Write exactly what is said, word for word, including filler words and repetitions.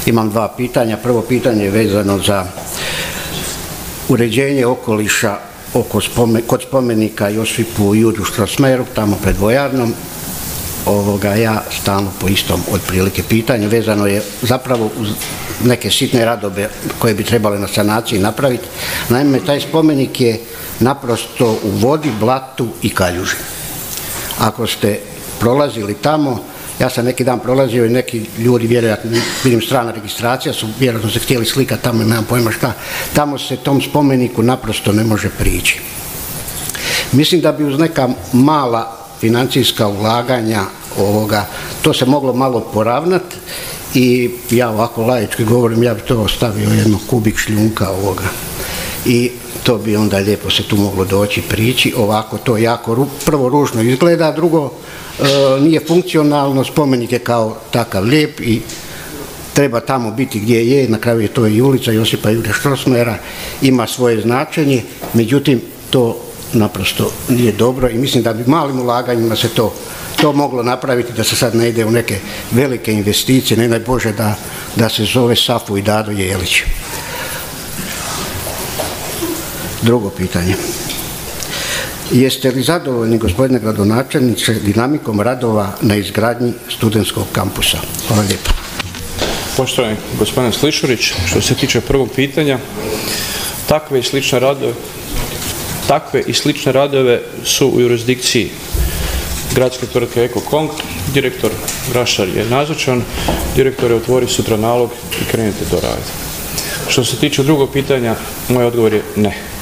Imam dva pitanja. Prvo pitanje je vezano za uređenje okoliša oko spomen, kod spomenika Josipu Jurju Strossmayeru, tamo pred vojarnom. Ovoga, ja stalno po istom otprilike pitanju. Vezano je zapravo uz neke sitne radove koje bi trebale na sanaciji napraviti. Naime, taj spomenik je naprosto u vodi, blatu i kaljuži. Ako ste prolazili tamo, ja sam neki dan prolazio i neki ljudi, vjerojatno, vidim strana registracija, su vjerojatno se htjeli slikati tamo, nemam pojma šta, tamo se tom spomeniku naprosto ne može prići. Mislim da bi uz neka mala financijska ulaganja ovoga, to se moglo malo poravnati i ja ovako laički govorim, ja bi to ostavio jedno kubik šljunka ovoga i to bi onda lijepo se tu moglo doći prići. Ovako to jako prvo ružno izgleda, drugo e, nije funkcionalno, spomenik je kao takav lijep i treba tamo biti gdje je, na kraju je to i ulica Josipa Jurja Strossmayera, ima svoje značenje, međutim to naprosto nije dobro i mislim da bi malim ulaganjima se to, to moglo napraviti, da se sad ne ide u neke velike investicije, ne daj Bože da, da se zove Safu i Dado Jelić. Drugo pitanje. Jeste li zadovoljni, gospodine gradonačelniče, dinamikom radova na izgradnji studentskog kampusa? Hvala lijepo. Poštovani gospodine Slišurić, što se tiče prvog pitanja, takve i slične radove Takve i slične radove su u jurisdikciji gradske tvrtke Eko-Kong. Direktor Rašar je nazočan, direktor je otvori sutra nalog i krenite to raditi. Što se tiče drugog pitanja, moj odgovor je ne.